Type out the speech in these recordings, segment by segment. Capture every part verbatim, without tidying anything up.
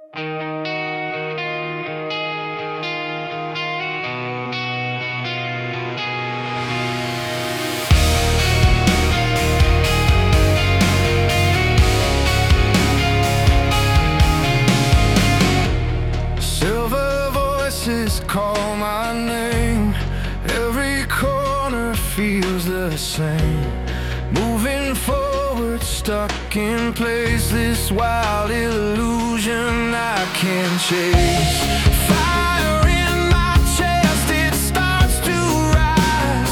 Silver voices call my name. Every corner feels the same. Moving forward, stuck in place. This wild illusion I can't chase. Fire in my chest, it starts to rise.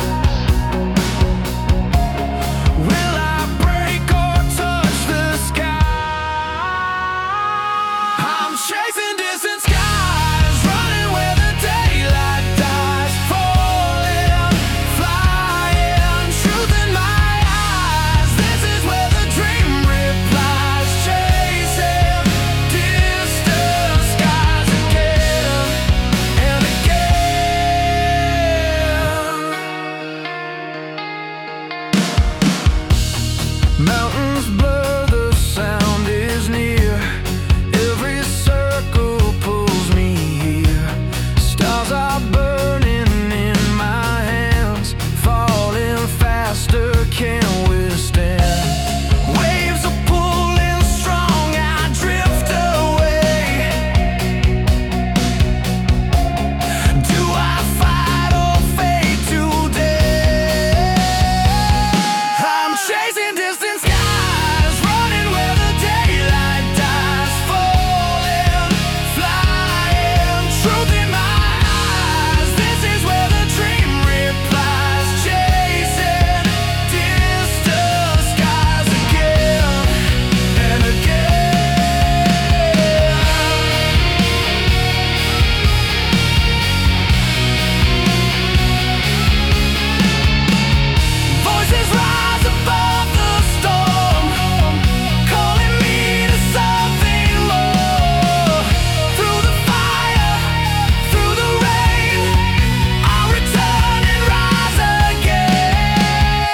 Will I break or touch the sky? I'm chasing distant skies, running where the daylight dies. Falling, flying, truth in my eyes. This is where the dream replies. Chasing distant skies again and again. Mountains blur, the sound is near. Every circle pulls me here. Stars are burning in my hands, falling faster, can't withstand. Waves are pulling strong, I drift away. Do I fight or fade today? I'm chasing distant skies, running where the daylight dies. Falling, flying, truth in my eyes. This is where the dream replies. Chasing distant skies again and again. Voices rise above the storm, calling me to something more. Through the fire, through the rain, I'll return and rise again.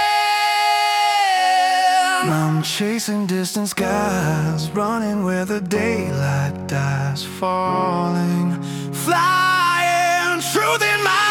I'm chasing distant skies, running where the daylight dies. Falling, flying, truth in my